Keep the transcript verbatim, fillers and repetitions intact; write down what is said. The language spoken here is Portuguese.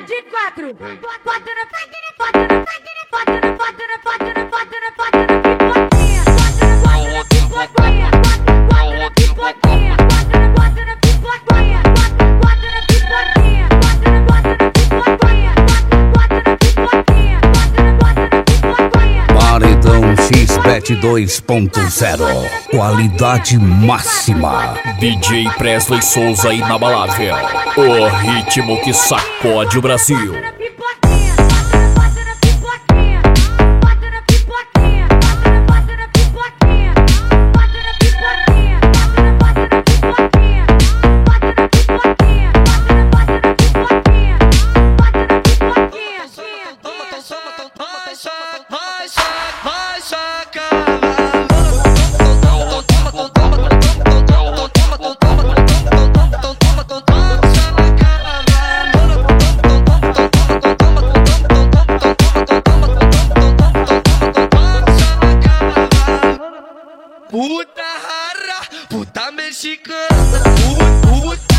de quatro. Bota na bota na bota na bota na bota na bota na bota na bota na pipoquinha. Bota na pipoquinha. Bota na pipoquinha. Bota na bota na pipoquinha. Bota na pipoquinha. Bota na bota na pipoquinha. Bota na pipoquinha. Bota na bota na pipoquinha. Paredão X Bet dois ponto zero. Qualidade máxima. D J Presley Souza inabalável. O ritmo que sacode o Brasil. Puta rara, puta mexicana, puta, puta.